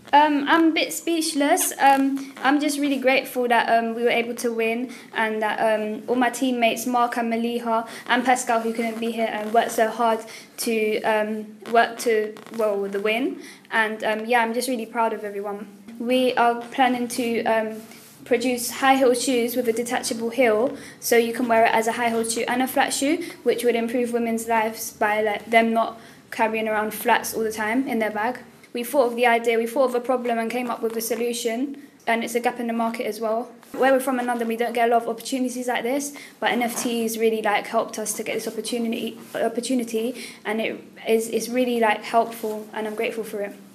I'm a bit speechless. I'm just really grateful that we were able to win, and that all my teammates, Mark and Maliha and Pascal, who couldn't be here, worked so hard to with the win. And I'm just really proud of everyone. We are planning to produce high heel shoes with a detachable heel, so you can wear it as a high heel shoe and a flat shoe, which would improve women's lives by them not carrying around flats all the time in their bag. We thought of the idea, we thought of a problem and came up with a solution, and it's a gap in the market as well. Where we're from in London, we don't get a lot of opportunities like this, but NFTs really helped us to get this opportunity, and it's really helpful, and I'm grateful for it.